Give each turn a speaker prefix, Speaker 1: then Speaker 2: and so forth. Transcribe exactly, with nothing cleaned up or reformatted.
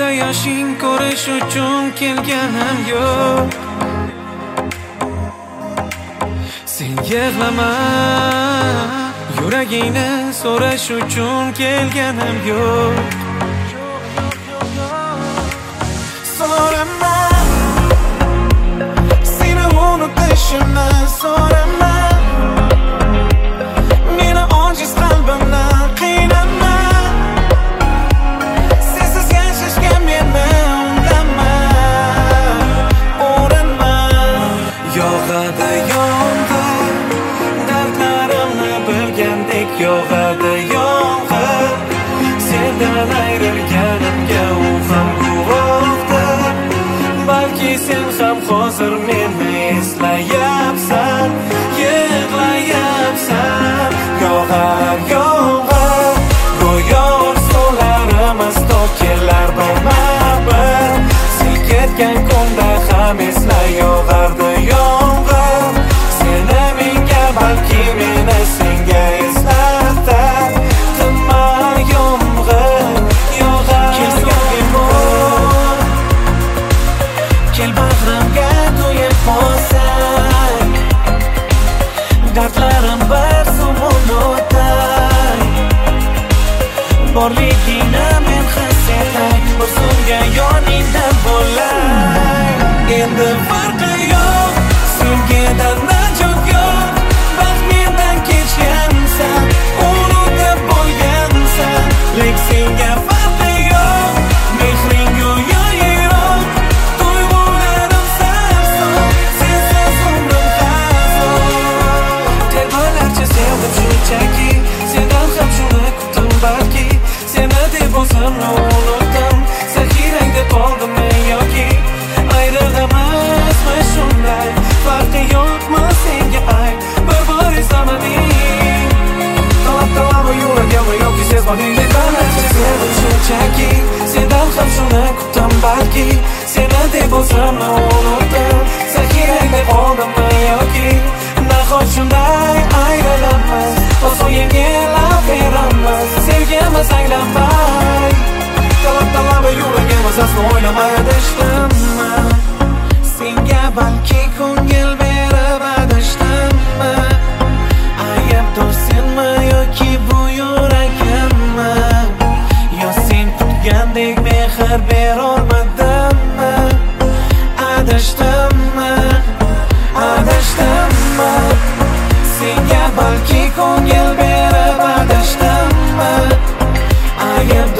Speaker 1: ko'zingda yoshing ko'rish uchun kelganim yo'q. Sen yig'lama, yuragingni so'rash uchun kelganim yo'q. So'rama, seni unutishimni so'rama. Meni ojiz qalbimni qiynama. Sensiz yashashga meni undama, urinma. Yog'adi yomg'ir, dardlarimni bilgandek yog'adi yomg'ir. Sendan ayrilganimga u ham guvohdir. Balki sen ham hozir meni eslayapsan, yig'layapsan. Yog'ar yomg'ir, go'yo orzularimiz to'kilar birma-bir. Sen ketgan kunda ham esla yog'ardi yomg'ir. Seni menga, balki meni senga eslatar. Tinma yomg'ir, yog'ar yomg'ir. Kel bag'rimga to'yib olsang, dardlarim bir so'mon o'tay. Borligingni men his etay, bir so'mga yoningda bo'lay. Endi farqi yo'q, sevgidan najot yo'q. Baxt mendan kechgansan, unutib bo'lgansan. Lek senga farqi yo'q, mehring go'yo yiroq. Tuyg'ularim sarson, sensiz umrim hazo'n. Telbalarcha sevdim shunchaki, sendan ham shuni kutdim balki. Seni deb o'zimni unutdim, zaxirang deb qoldimmi yoki ayrilamizmi shunday? Farqi yo'qmi senga ay, bir bor eslamading. Talab talab yuragimni yoki sezmading. Telbalarcha sevdim shunchaki, sendan ham shuni kutdim balki. Seni deb o'zimni unutdim, zaxirang deb qoldimmi yoki nahot shunday ayrilamiz, oson yengillayveramiz. Sevgimiz anglamay, talab talab yuragimiz aslo o'ylamay adashdimmi? Senga balki ko'ngil berib adashdimmi? Aybdor senmi yoki bu yuragimmi? Yo sen kutgandek mehr berolmadimmi? Adashdimmi? Adashdimmi? Senga balki ko'ngil berib adashdimmi? Aybdor